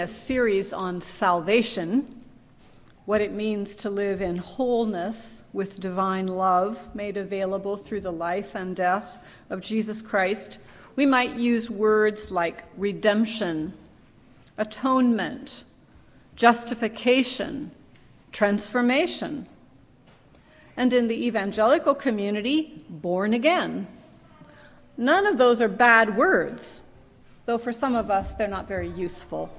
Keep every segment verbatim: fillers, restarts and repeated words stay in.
A series on salvation, what it means to live in wholeness with divine love made available through the life and death of Jesus Christ. We might use words like redemption, atonement, justification, transformation, and in the evangelical community, born again. None of those are bad words, though for some of us they're not very useful.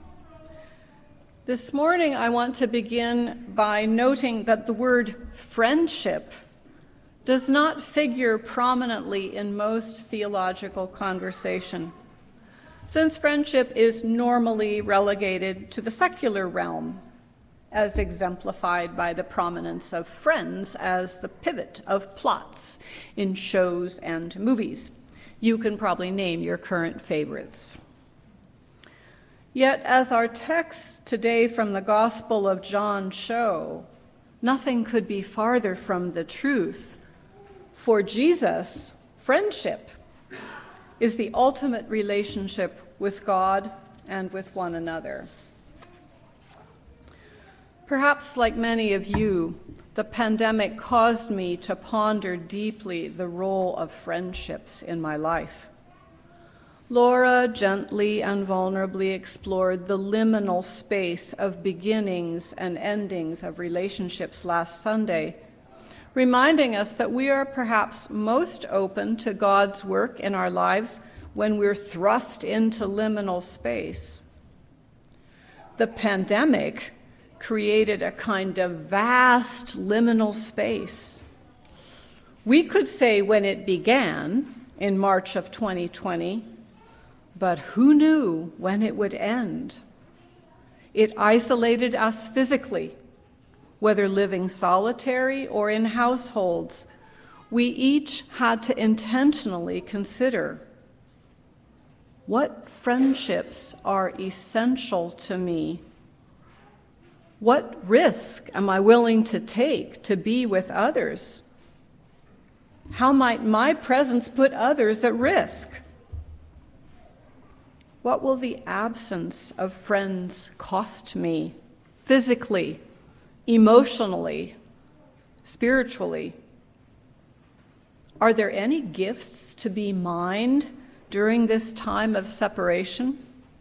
This morning, I want to begin by noting that the word friendship does not figure prominently in most theological conversation, since friendship is normally relegated to the secular realm, as exemplified by the prominence of friends as the pivot of plots in shows and movies. You can probably name your current favorites. Yet, as our texts today from the Gospel of John show, nothing could be farther from the truth. For Jesus, friendship is the ultimate relationship with God and with one another. Perhaps, like many of you, the pandemic caused me to ponder deeply the role of friendships in my life. Laura gently and vulnerably explored the liminal space of beginnings and endings of relationships last Sunday, reminding us that we are perhaps most open to God's work in our lives when we're thrust into liminal space. The pandemic created a kind of vast liminal space. We could say when it began in March of twenty twenty, but who knew when it would end? It isolated us physically, whether living solitary or in households. We each had to intentionally consider, what friendships are essential to me? What risk am I willing to take to be with others? How might my presence put others at risk? What will the absence of friends cost me, physically, emotionally, spiritually? Are there any gifts to be mined during this time of separation?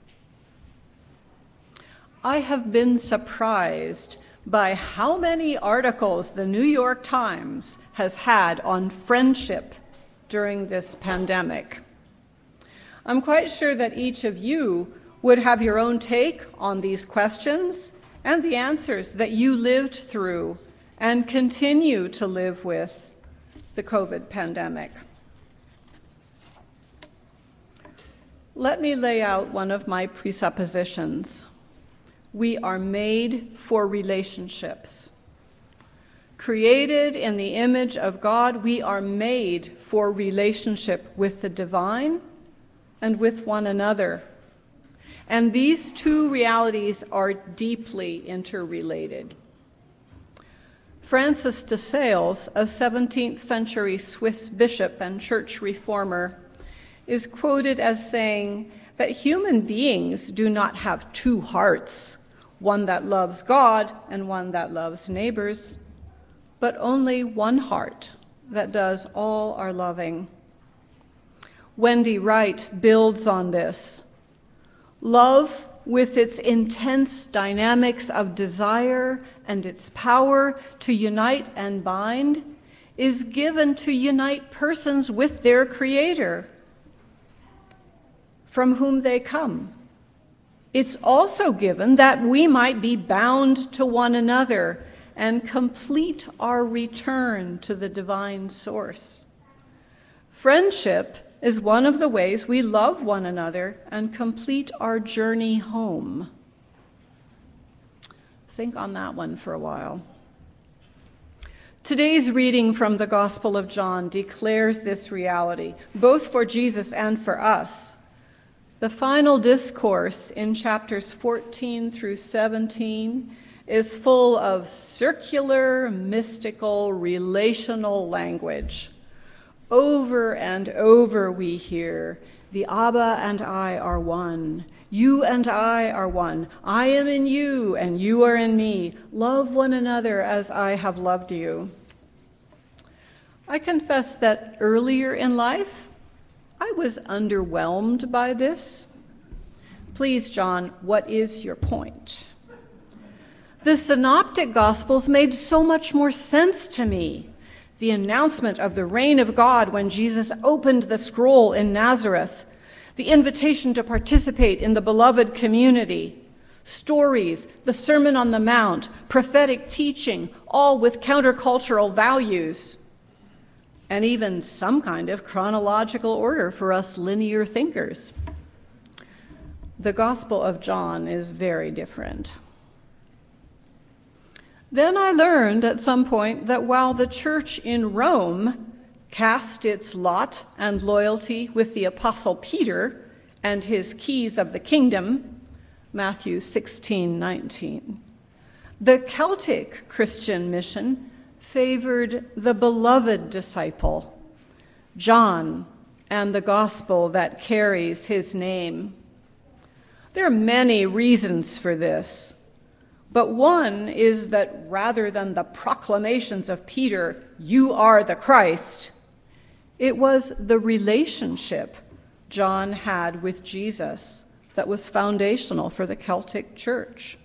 I have been surprised by how many articles the New York Times has had on friendship during this pandemic. I'm quite sure that each of you would have your own take on these questions and the answers that you lived through and continue to live with the COVID pandemic. Let me lay out one of my presuppositions. We are made for relationships. Created in the image of God, we are made for relationship with the divine and with one another. And these two realities are deeply interrelated. Francis de Sales, a seventeenth century Swiss bishop and church reformer, is quoted as saying that human beings do not have two hearts, one that loves God and one that loves neighbors, but only one heart that does all our loving. Wendy Wright builds on this. Love, with its intense dynamics of desire and its power to unite and bind, is given to unite persons with their Creator, from whom they come. It's also given that we might be bound to one another and complete our return to the divine source. Friendship is one of the ways we love one another and complete our journey home. Think on that one for a while. Today's reading from the Gospel of John declares this reality, both for Jesus and for us. The final discourse in chapters fourteen through seventeen is full of circular, mystical, relational language. Over and over we hear, the Abba and I are one. You and I are one. I am in you, and you are in me. Love one another as I have loved you. I confess that earlier in life, I was underwhelmed by this. Please, John, what is your point? The Synoptic Gospels made so much more sense to me. The announcement of the reign of God when Jesus opened the scroll in Nazareth, the invitation to participate in the beloved community, stories, the Sermon on the Mount, prophetic teaching, all with countercultural values, and even some kind of chronological order for us linear thinkers. The Gospel of John is very different. Then I learned at some point that while the church in Rome cast its lot and loyalty with the Apostle Peter and his keys of the kingdom, Matthew sixteen nineteen, the Celtic Christian mission favored the beloved disciple, John, and the gospel that carries his name. There are many reasons for this, but one is that rather than the proclamations of Peter, "You are the Christ," it was the relationship John had with Jesus that was foundational for the Celtic church.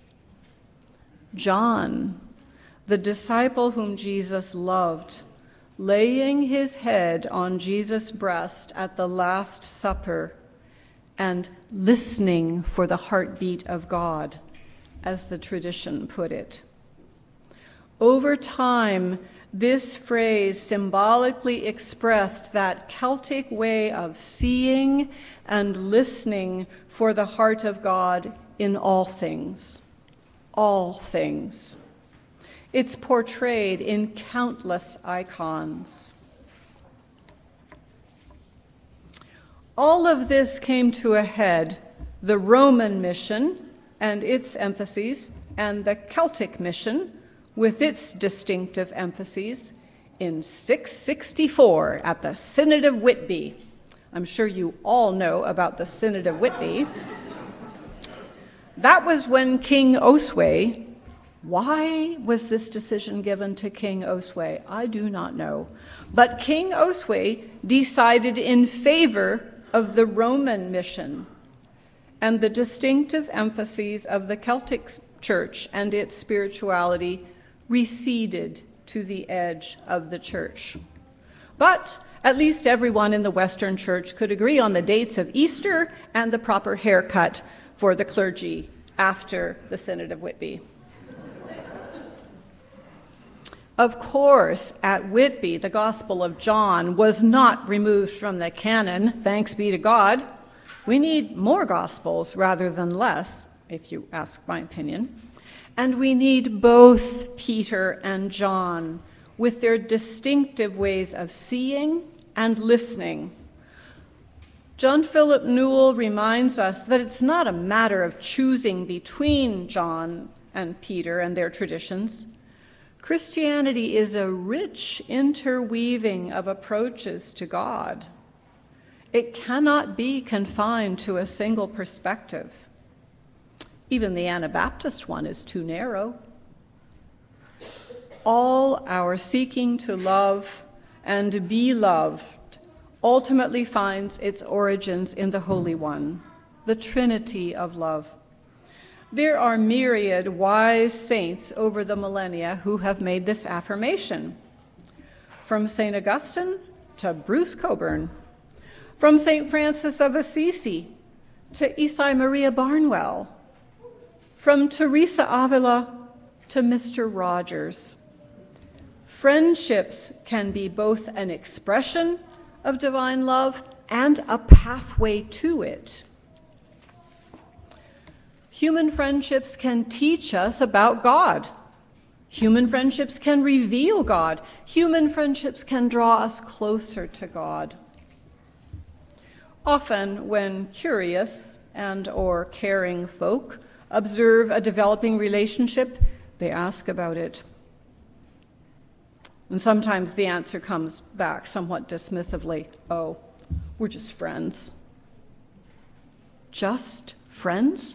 John, the disciple whom Jesus loved, laying his head on Jesus' breast at the Last Supper and listening for the heartbeat of God, as the tradition put it. Over time, this phrase symbolically expressed that Celtic way of seeing and listening for the heart of God in all things, all things. It's portrayed in countless icons. All of this came to a head, the Roman mission and its emphases, and the Celtic mission with its distinctive emphases, in six sixty-four at the Synod of Whitby. I'm sure you all know about the Synod of Whitby. That was when King Oswey, why was this decision given to King Oswey? I do not know. But King Oswey decided in favor of the Roman mission and the distinctive emphases of the Celtic Church and its spirituality receded to the edge of the church. But at least everyone in the Western Church could agree on the dates of Easter and the proper haircut for the clergy after the Synod of Whitby. Of course, at Whitby, the Gospel of John was not removed from the canon, thanks be to God. We need more Gospels rather than less, if you ask my opinion. And we need both Peter and John with their distinctive ways of seeing and listening. John Philip Newell reminds us that it's not a matter of choosing between John and Peter and their traditions. Christianity is a rich interweaving of approaches to God. It cannot be confined to a single perspective. Even the Anabaptist one is too narrow. All our seeking to love and be loved ultimately finds its origins in the Holy One, the Trinity of love. There are myriad wise saints over the millennia who have made this affirmation. From Saint Augustine to Bruce Cockburn, from Saint Francis of Assisi to Isai Maria Barnwell, from Teresa Avila to Mister Rogers. Friendships can be both an expression of divine love and a pathway to it. Human friendships can teach us about God. Human friendships can reveal God. Human friendships can draw us closer to God. Often, when curious and or caring folk observe a developing relationship, they ask about it. And sometimes the answer comes back somewhat dismissively, "Oh, we're just friends." Just friends?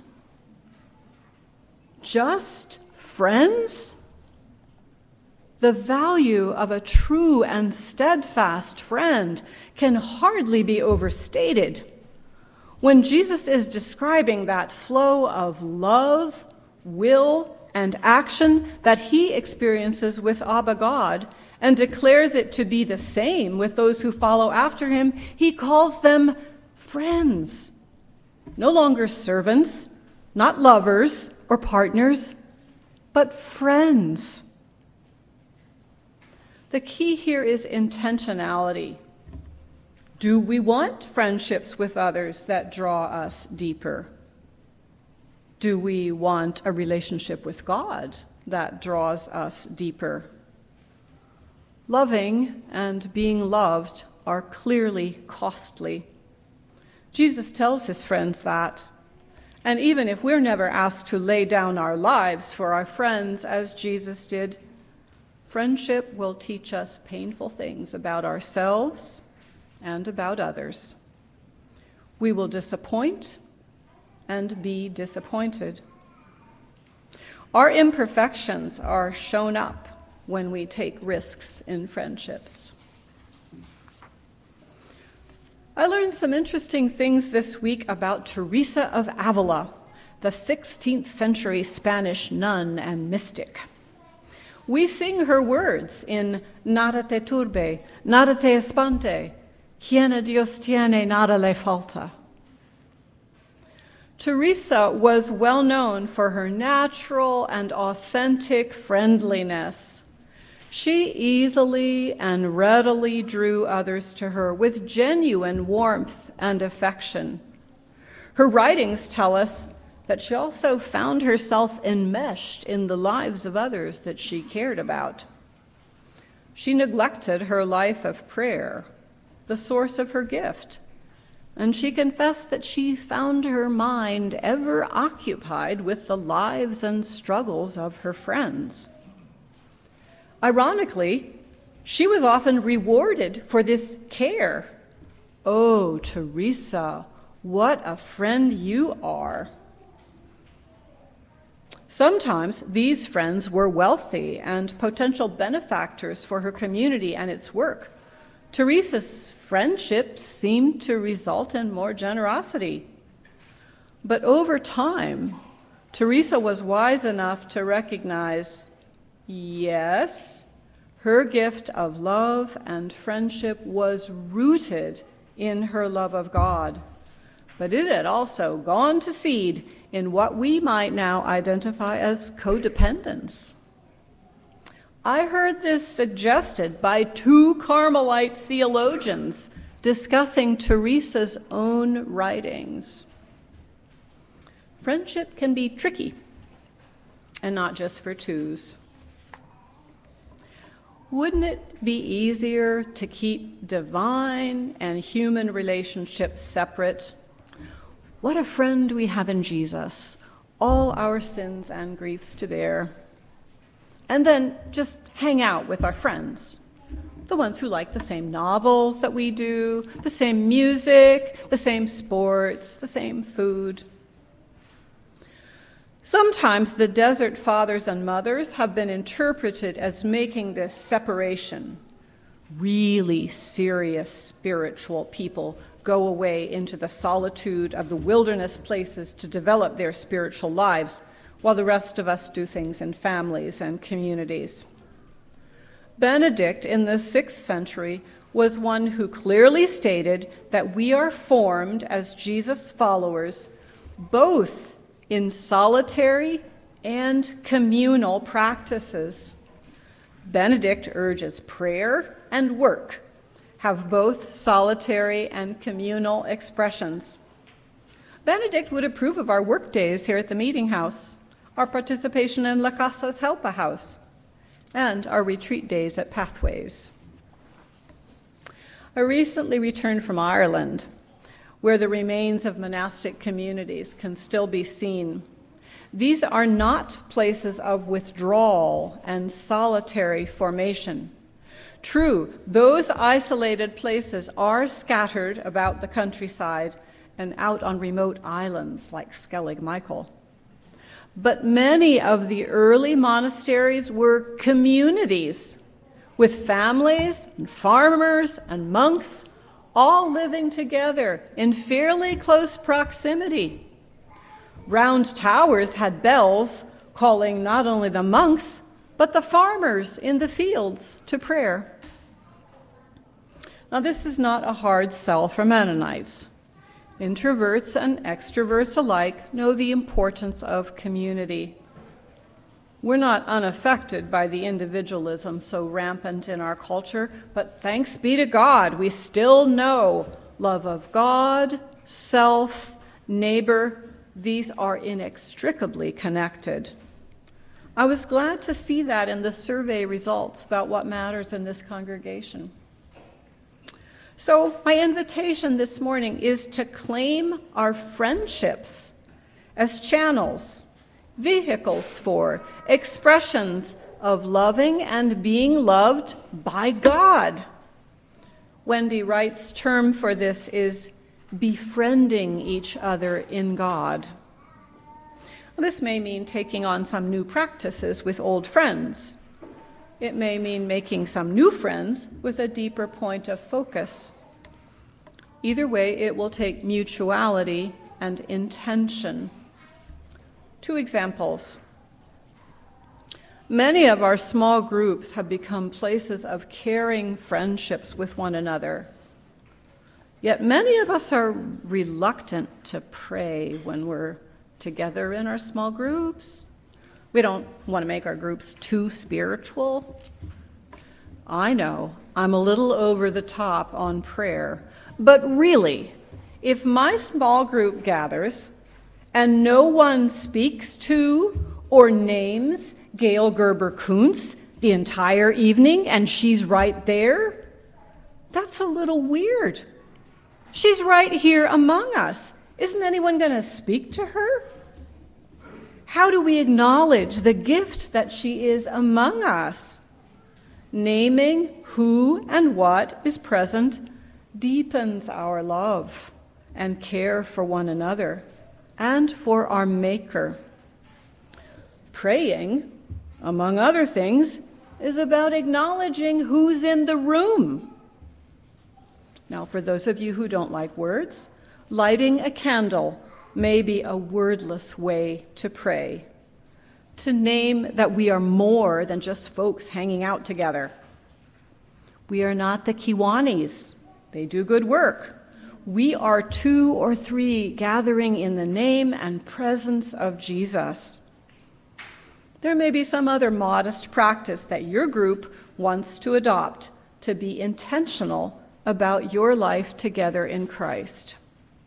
Just friends? The value of a true and steadfast friend can hardly be overstated. When Jesus is describing that flow of love, will, and action that he experiences with Abba God and declares it to be the same with those who follow after him, he calls them friends. No longer servants, not lovers or partners, but friends. The key here is intentionality. Do we want friendships with others that draw us deeper? Do we want a relationship with God that draws us deeper? Loving and being loved are clearly costly. Jesus tells his friends that. And even if we're never asked to lay down our lives for our friends as Jesus did, friendship will teach us painful things about ourselves and about others. We will disappoint and be disappointed. Our imperfections are shown up when we take risks in friendships. I learned some interesting things this week about Teresa of Avila, the sixteenth century Spanish nun and mystic. We sing her words in Nada te turbe, nada te espante, quien a Dios tiene, nada le falta. Teresa was well known for her natural and authentic friendliness. She easily and readily drew others to her with genuine warmth and affection. Her writings tell us that she also found herself enmeshed in the lives of others that she cared about. She neglected her life of prayer, the source of her gift, and she confessed that she found her mind ever occupied with the lives and struggles of her friends. Ironically, she was often rewarded for this care. Oh, Teresa, what a friend you are. Sometimes these friends were wealthy and potential benefactors for her community and its work. Teresa's friendships seemed to result in more generosity. But over time, Teresa was wise enough to recognize, yes, her gift of love and friendship was rooted in her love of God, but it had also gone to seed in what we might now identify as codependence. I heard this suggested by two Carmelite theologians discussing Teresa's own writings. Friendship can be tricky, and not just for twos. Wouldn't it be easier to keep divine and human relationships separate? What a friend we have in Jesus, all our sins and griefs to bear. And then just hang out with our friends, the ones who like the same novels that we do, the same music, the same sports, the same food. Sometimes the desert fathers and mothers have been interpreted as making this separation. Really serious spiritual people go away into the solitude of the wilderness places to develop their spiritual lives, while the rest of us do things in families and communities. Benedict in the sixth century was one who clearly stated that we are formed as Jesus' followers both in solitary and communal practices. Benedict urges prayer and work have both solitary and communal expressions. Benedict would approve of our work days here at the Meeting House, our participation in La Casa's Help a House, and our retreat days at Pathways. I recently returned from Ireland, where the remains of monastic communities can still be seen. These are not places of withdrawal and solitary formation. True, those isolated places are scattered about the countryside, and out on remote islands like Skellig Michael. But many of the early monasteries were communities with families and farmers and monks all living together in fairly close proximity. Round towers had bells calling not only the monks, but the farmers in the fields to prayer. Now, this is not a hard sell for Mennonites. Introverts and extroverts alike know the importance of community. We're not unaffected by the individualism so rampant in our culture, but thanks be to God, we still know love of God, self, neighbor, these are inextricably connected. I was glad to see that in the survey results about what matters in this congregation. So my invitation this morning is to claim our friendships as channels, vehicles for, expressions of loving and being loved by God. Wendy Wright's term for this is befriending each other in God. This may mean taking on some new practices with old friends. It may mean making some new friends with a deeper point of focus. Either way, it will take mutuality and intention. Two examples. Many of our small groups have become places of caring friendships with one another. Yet many of us are reluctant to pray when we're together in our small groups. We don't want to make our groups too spiritual. I know I'm a little over the top on prayer, but really, if my small group gathers and no one speaks to or names Gail Gerber-Kuntz the entire evening and she's right there, that's a little weird. She's right here among us. Isn't anyone going to speak to her? How do we acknowledge the gift that she is among us? Naming who and what is present deepens our love and care for one another and for our Maker. Praying, among other things, is about acknowledging who's in the room. Now, for those of you who don't like words, lighting a candle may be a wordless way to pray, to name that we are more than just folks hanging out together. We are not the Kiwanis. They do good work. We are two or three gathering in the name and presence of Jesus. There may be some other modest practice that your group wants to adopt to be intentional about your life together in Christ.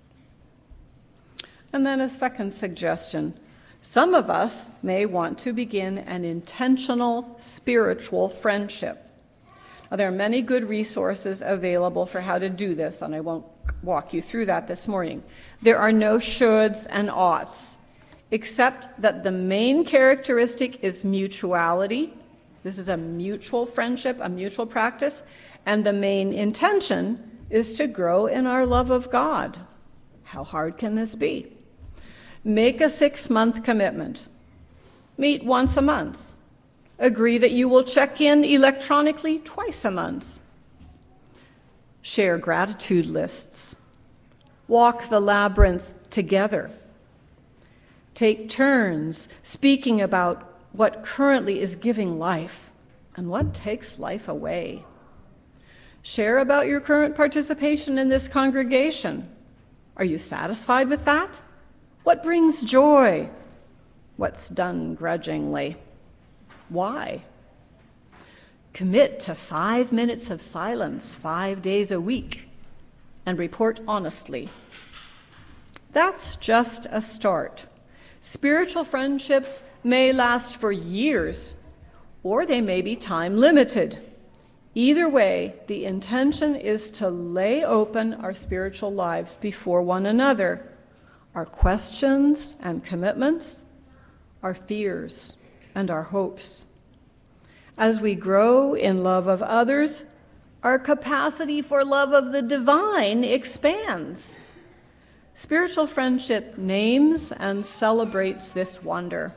And then a second suggestion. Some of us may want to begin an intentional spiritual friendship. Now, there are many good resources available for how to do this, and I won't walk you through that this morning. There are no shoulds and oughts, except that the main characteristic is mutuality. This is a mutual friendship, a mutual practice, and the main intention is to grow in our love of God. How hard can this be? Make a six-month commitment. Meet once a month. Agree that you will check in electronically twice a month. Share gratitude lists. Walk the labyrinth together. Take turns speaking about what currently is giving life and what takes life away. Share about your current participation in this congregation. Are you satisfied with that? What brings joy? What's done grudgingly? Why? Commit to five minutes of silence five days a week and report honestly. That's just a start. Spiritual friendships may last for years, or they may be time limited. Either way, the intention is to lay open our spiritual lives before one another, our questions and commitments, our fears and our hopes. As we grow in love of others, our capacity for love of the divine expands. Spiritual friendship names and celebrates this wonder.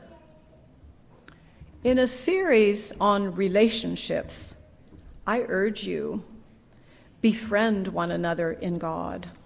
In a series on relationships, I urge you, befriend one another in God.